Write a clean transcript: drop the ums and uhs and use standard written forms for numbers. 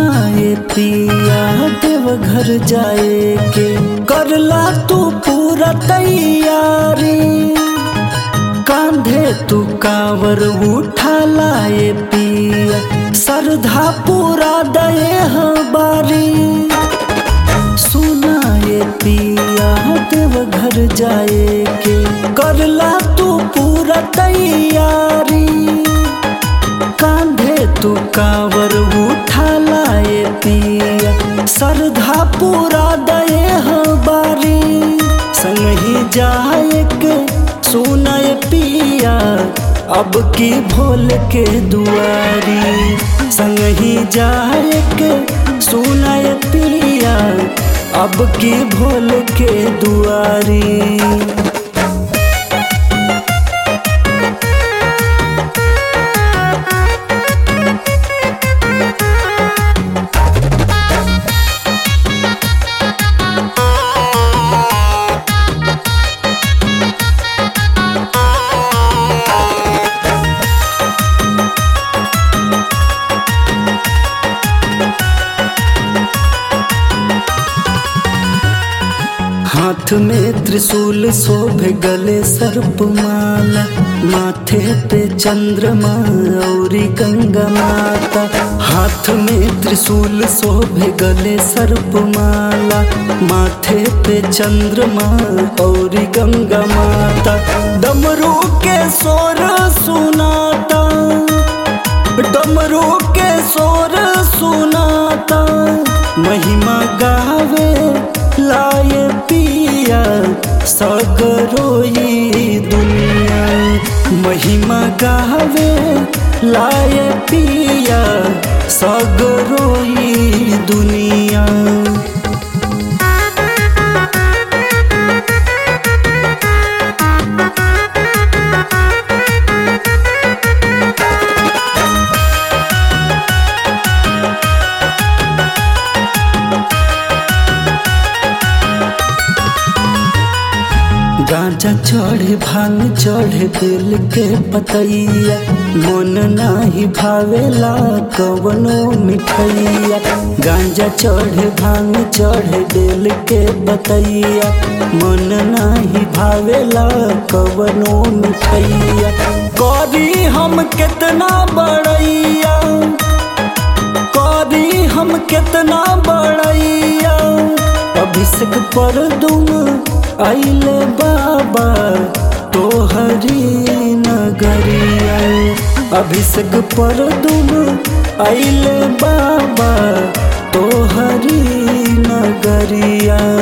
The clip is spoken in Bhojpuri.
सुनाए पिया देवघर जाए के करला तू पूरा तैयारी, कांधे तू कावर उठा लाए पिया श्रद्धा पूरा दे हमारी। सुनाए पिया देवघर जाए के करला तू पूरा तैयारी, कांधे तू कावर उठा लाए पिया श्रद्धा पूरा दे हमारी। संगही जाए के सुनाए पिया अब की भोल के दुआरी, संगही जाए के सुनाए पिया अब की भोल के दुआरी। हाथ में त्रिशूल शोभे गले सर्प माला, माथे पे चंद्रमा औरी गंगा माता। हाथ में त्रिशूल शोभे गले सर्प माला, माथे पे चंद्रमा औरी गंगा माता। डमरू के शोर सुनाता, डमरू के शोर सुनाता, महिमा गावे लाए पिया सगरोई दुनिया। महिमा गावे लाए पिया सगरोई दुनिया। गांजा चढ़े भांग चढ़े बेल के पतैया, मन नाही भावेला कवनो मिठैया। गांजा चढ़े भांग चढ़े बेल के पतैया, मन नाही भावेला कवनो मिठैया। करी हम कितना बड़ैया, करी हम कितना बड़ैया, अभिषेक पर दुम आइले बाबा तोहरी नगरिया। अभिषेक पर दुम आइले बाबा तोहरी नगरिया।